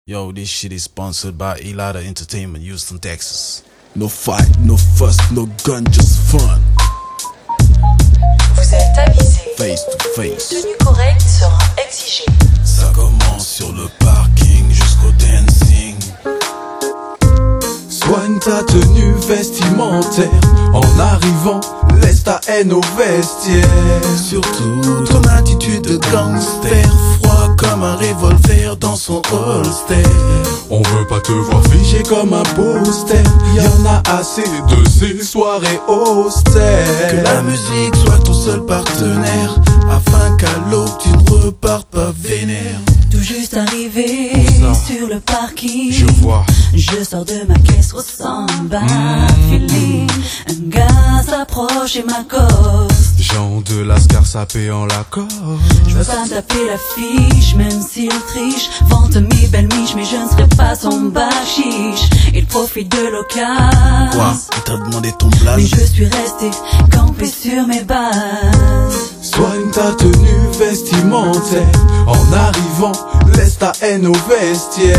Yo, this shit is sponsored by Elada Entertainment, Houston, Texas. No fight, no fuss, no gun, just fun. Vous êtes avisé. Face to face. Tenue correcte sera exigée. Ça commence sur le parking jusqu'au dancing. Soigne ta tenue vestimentaire. En arrivant, laisse ta haine au vestiaire. Surtout ton attitude de gangster, froid comme un revolver dans son holster. On veut pas te voir figé comme un poster. Y'en a assez de ces soirées austères. Que la musique soit ton seul partenaire, afin qu'à l'aube tu ne repartes pas vénère. Tout juste arrivé sur le parking, Je vois. je sors de ma caisse, ressens un bad feeling. Un gars s'approche et m'accoste. Jean de Lascar sapé en Lacoste. Je veux pas me taper l'affiche, même s'il triche. Vente mes belles miches, mais je ne serai pas son bachiche. Il profite de l'occasion. Quoi? Il t'a demandé ton Mais blague? je suis resté campé sur mes bases. Soigne ta tenue vestimentaire. En arrivant, laisse ta haine au vestiaire.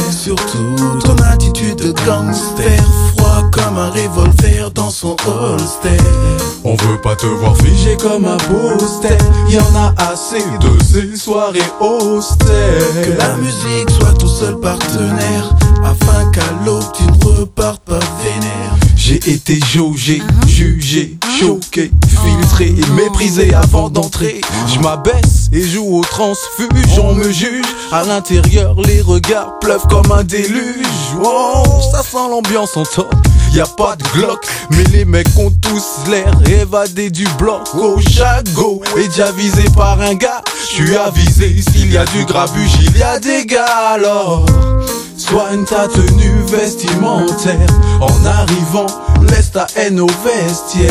Surtout ton attitude de gangster, froid comme un revolver dans son holster. On veut pas te voir figé comme un poster. Y'en a assez de ces soirées austères. Que la musique soit ton seul partenaire, afin qu'à l'aube tu ne repartes pas vénère. J'ai été jaugé, jugé, choqué, filtré et méprisé avant d'entrer. Je m'abaisse et joue au transfuge, on me juge. À l'intérieur, les regards pleuvent comme un déluge. Wow, ça sent l'ambiance en top. Y a pas de Glock, mais les mecs ont tous l'air évadés du bloc. Au chago, et déjà visé par un gars. J'suis avisé, s'il y a du grabuge, il y a des gars alors. Soigne ta tenue vestimentaire. En arrivant, laisse ta haine au vestiaire.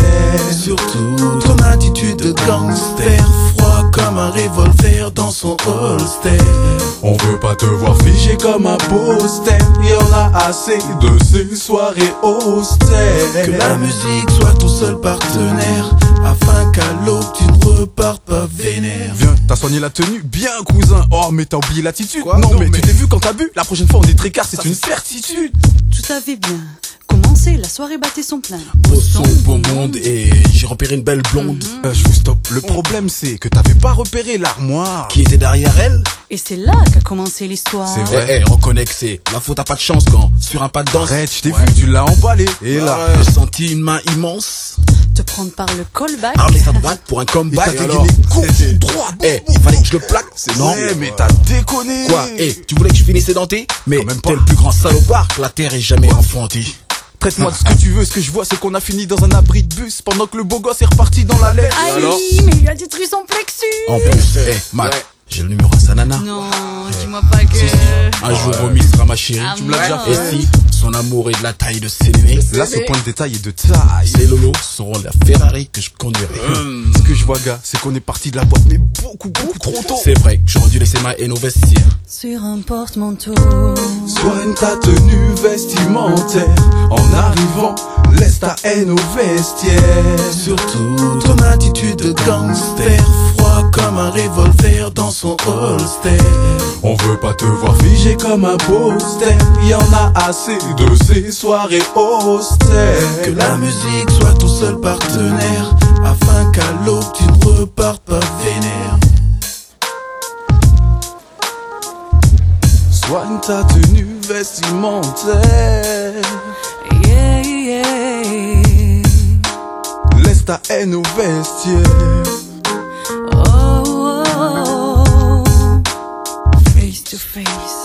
Surtout ton attitude de gangster, froid comme un revolver dans son holster. On veut pas te voir figé comme un poster. Y'en a assez de ces soirées austères. Que la musique soit ton seul partenaire, afin qu'à l'aube tu ne repartes pas vénère. Viens, t'as soigné la tenue, bien cousin. Oh mais t'as oublié l'attitude. Non mais tu t'es vu quand t'as bu. La prochaine fois on est tricard, c'est une certitude. Tout avait bien commencé, la soirée battait son plein. Beau son, beau monde, et j'ai repéré une belle blonde. Je vous stoppe. Le problème c'est que t'avais pas repéré l'armoire. Qui était derrière elle? Et c'est là qu'a commencé l'histoire. C'est vrai. Eh, reconnais que c'est la faute à pas de chance quand sur un pas de danse. Arrête, je t'ai vu, tu l'as emballé. Et là, J'ai senti une main immense Te prendre par le callback. armer sa droite pour un comeback. Et t'as Alors, dégainé coup c'était- droit. Eh, il fallait que je le plaque. Non, Ouais, mais t'as déconné. quoi? Eh, tu voulais que je finisse édenté? Mais Quand même pas. t'es le plus grand salopard que la terre ait jamais enfanté. Traite-moi de ce que tu veux. Ce que je vois, c'est qu'on a fini dans un abri de bus pendant que le beau gosse est reparti dans la laine. Aïe, mais il lui a détruit son plexus. En plus, Matt, j'ai le numéro à sa nana. Non, dis-moi pas que... Un jour remis sera ma chérie. Tu me l'as déjà Et si son amour est de la taille de Séléné, Là, ce point de détail est de taille. ces lolos seront la Ferrari que je conduirai. Ce que je vois, gars, c'est qu'on est parti de la boîte, mais beaucoup trop tôt. C'est vrai que j'aurais dû laisser ma haine au vestiaire. Sur un porte-manteau. Soigne ta tenue vestimentaire. En arrivant, laisse ta haine au vestiaire. Surtout ton attitude de gangster, froid comme un revolver dans son holster. On veut pas te voir figé comme un poster. Y'en a assez de ces soirées austères. Que la musique soit ton seul partenaire, afin qu'à l'aube tu ne repartes pas vénère. Soigne ta tenue vestimentaire. Yeah, yeah. Laisse ta haine au vestiaire. Oh, oh, oh. Face to face.